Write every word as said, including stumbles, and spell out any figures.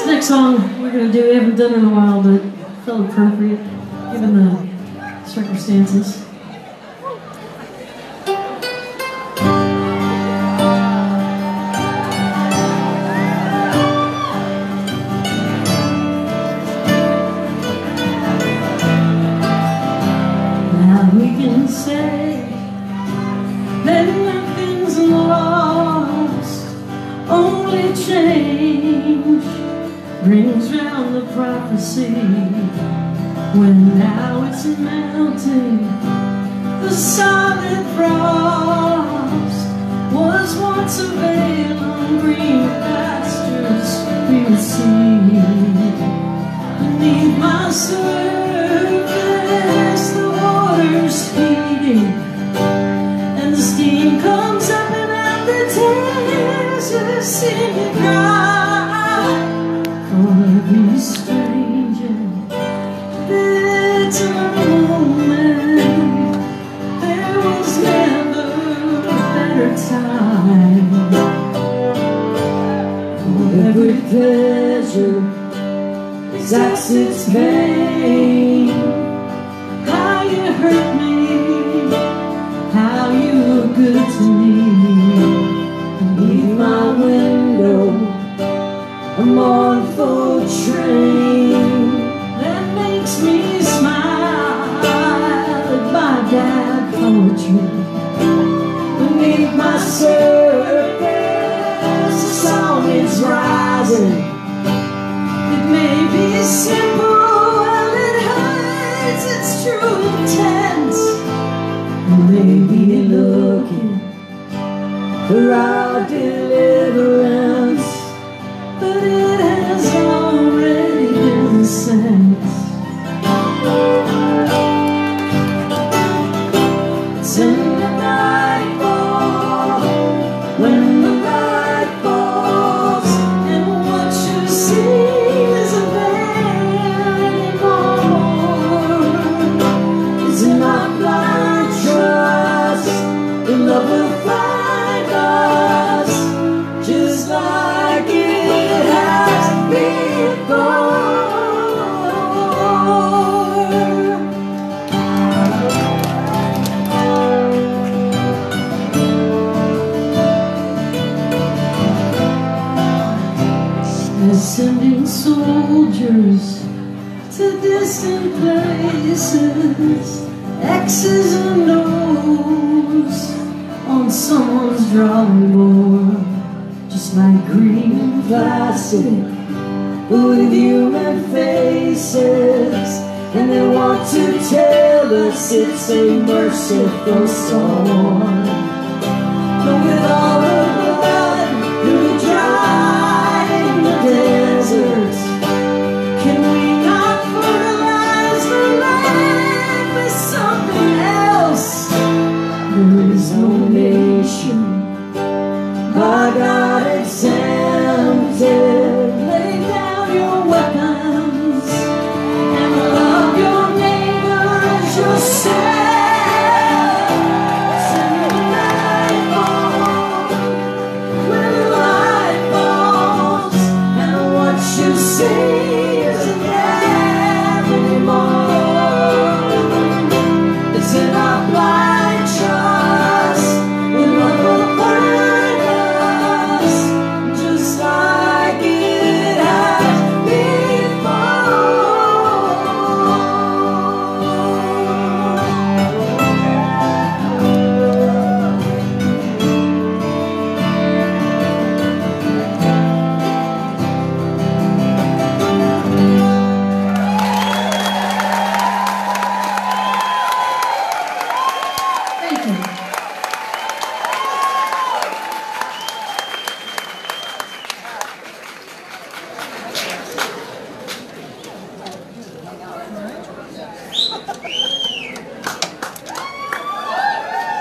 This next song we're going to do, we haven't done in a while, but felt appropriate given the circumstances. Now we can say that nothing's lost, only change brings round the prophecy. When now it's melting, the solid frost was once a veil on green pastures we would see. Beneath my surface the water's heating, and the steam comes up and out the tears are singing cry for every strange and bitter moment. There was never a better time. For every pleasure exacts its pain. How you hurt me, how you were good to me. Beneath my window, a mournful train that makes me smile at my bad poetry. Beneath my surface, the song is rising. It may be simple, well it hurts, it's true intent. You may be looking for our deliverance, but it has already been sent. It's in the nightfall, when the light falls, and what you see isn't there anymore. It's in my blind trust, the love will find us, just like it has before. They're sending soldiers to distant places, X's and O's on someone's drawing board, just like green plastic with human faces. And they want to tell us it's a merciful storm, but with all the blood we dry in the deserts, can we not fertilize the land with something else? There is no nation by God exempted. Lay down your weapons and love your neighbor as yourself. Send the night fall, when the light falls, and what you see